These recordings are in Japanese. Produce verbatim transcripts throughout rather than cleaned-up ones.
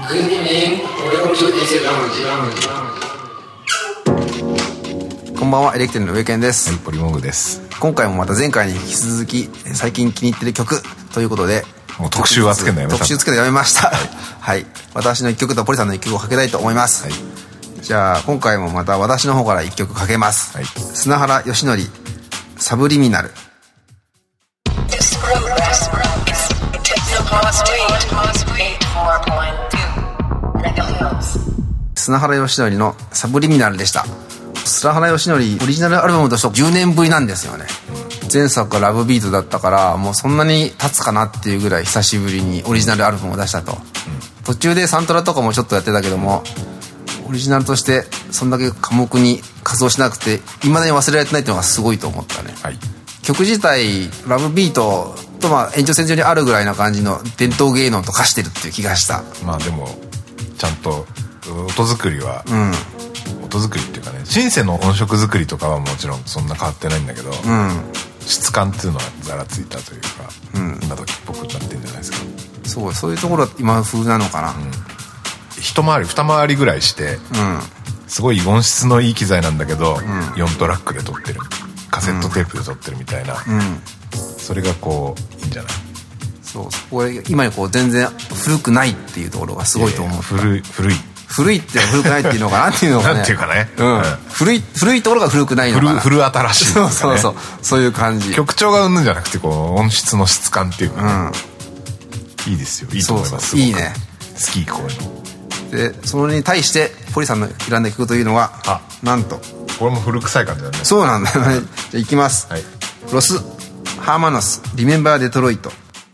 Good evening. Welcome to Easy Lounge. こんばんは、エレキテルの上健です。 はい、ポリモグです。 今回もまた前回に引き続き最近気に入ってる曲ということで、 もう特集はつけるのやめた。 特集つけるのやめました。はい、はい、私の一曲とポリさんの一曲をかけたいと思います。はい、じゃあ今回もまた私の方から一曲かけます。はい、砂原義則、サブリミナル。砂原義則のサブリミナルでした。砂原義則オリジナルアルバムとしてじゅうねんぶりなんですよね。前作がラブビートだったからもうそんなに経つかなっていうぐらい久しぶりにオリジナルアルバムを出したと、うん、途中でサントラとかもちょっとやってたけどもオリジナルとしてそんだけ寡黙に活動しなくて未だに忘れられてないっていうのがすごいと思ったね。はい、曲自体ラブビートとまあ延長線上にあるぐらいな感じの伝統芸能と化してるっていう気がした。 まあでもちゃんと音作りは、うん、音作りっていうかね、シンセの音色作りとかはもちろんそんな変わってないんだけど、うん、質感っていうのはざらついたというか、うん、今時っぽくなってるんじゃないですか。そう、 そういうところは今風なのかな。うん、 一回り二回りぐらいして、うん、すごい音質のいい機材なんだけど、うん、よんトラックで撮ってる、カセットテープで撮ってるみたいな、うん、それがこういいんじゃない。 そう、そこへ今にこう全然古くないっていうところがすごいと思う。 古い古い古いって古くないっていうのかなっていうのがね。 なんていうかね、 うん、古い古いところが古くないのかな。 古古新しい、ね、 そうそうそう、そういう感じ。 曲調がうんぬんじゃなくてこう音質の質感っていうか、ね、うん、いいですよ。いいと思います。 そうそう、いいね。 好きこういうので、 それに対してポリさんの選んだ曲というのが、あ、なんとこれも古臭い感じだね。 そうなんだよね。じゃあいきます、はい、ロス・ハーマノス、リメンバー・デトロイト。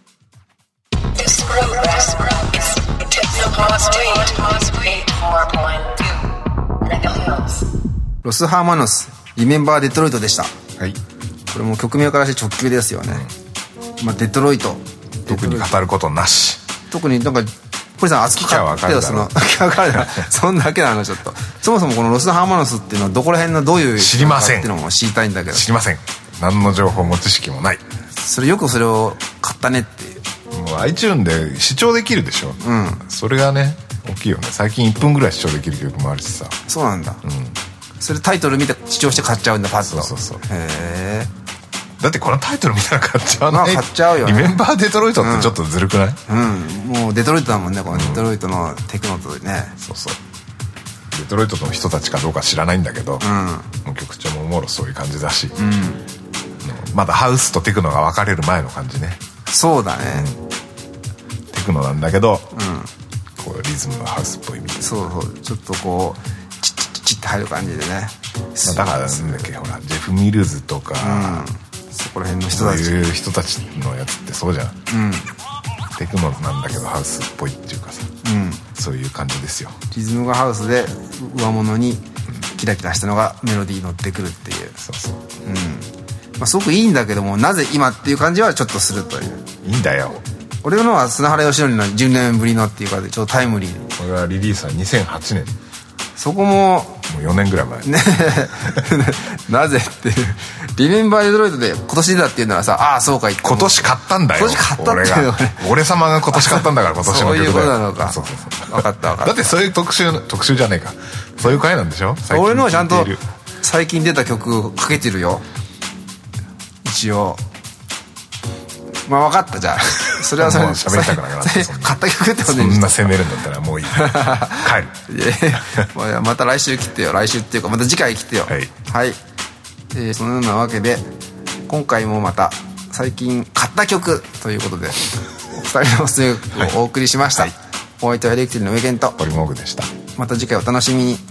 ロス・ハーマノス、リメンバー・デトロイトでした。はい、これも曲名からして直球ですよね。うん、まあ、デトロイト特に語ることなし。 特になんかポリさん熱く語ってよ。その分かるだろそんだけなの。ちょっとそもそもこのロス・ハーマノスっていうのはどこら辺のどういう知りませんっていうのも知りたいんだけど。 知りません。何の情報も知識もない。 それよくそれを買ったねっていう。 もう iTunes で視聴できるでしょ。うん、それがね大きいよね。最近いっぷんぐらい視聴できる曲もあるしさ。 そうなんだ。うん、それタイトル見て視聴して買っちゃうんだパッと。 そうそうそう。 へえ。 だってこのタイトル見たら買っちゃわない。 まあ買っちゃうよね。 リメンバーデトロイトってちょっとずるくない？ うん、うん、もうデトロイトだもんね、このデトロイトのテクノとね、 うん、そうそう。デトロイトの人たちかどうか知らないんだけど、うん、もう曲調もおもろそういう感じだし、うん、まだハウスとテクノが分かれる前の感じね。そうだね、うん、テクノなんだけど、うん、こうリズムがハウスっぽいみたいな。そうそう、ちょっとこうチッチッチッチッって入る感じでね。まあ、だからなんだっけ、ほらジェフ・ミルズとか、うん、そこら辺の人たち、そういう人たちのやつってそうじゃん、うん、テクノなんだけどハウスっぽいっていうかさ、うん、そういう感じですよ。リズムがハウスで上物にキラキラしたのがメロディー乗ってくるっていう。そうそう、うん、まあ、すごくいいんだけども、なぜ今っていう感じはちょっとするという。いいんだよ。俺のは砂原義則のじゅうねんぶりのっていうかでちょっとタイムリー。これはリリースはにせんはちねん。そこももうよねんぐらい前ねなぜっていう。リメンバーデトロイトで今年出たっていうならさ、ああそうか、今年買ったんだよ。今年買ったっていうのね。俺様が今年買ったんだから今年の曲だよ。そういうことなのか。そうそうそう、分かった分かった。だってそういう特集特集じゃねえか。そういう回なんでしょ。俺のはちゃんと最近出た曲かけてるよ一応。まあ分かった。じゃあそれはそれで喋りたくなくなって買った曲ってことでそんな責めるんだったらもういい帰る。いやまた来週来てよ。来週っていうかまた次回来てよ。はい、はい、えー、そのようなわけで今回もまた最近買った曲ということでお二人のおすすめ曲をお送りしました。はい、お相手はエレキテルの上健とポリモーグでした。また次回お楽しみに。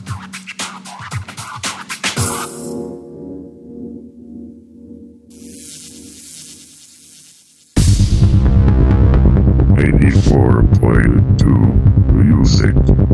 eighty-four point two Music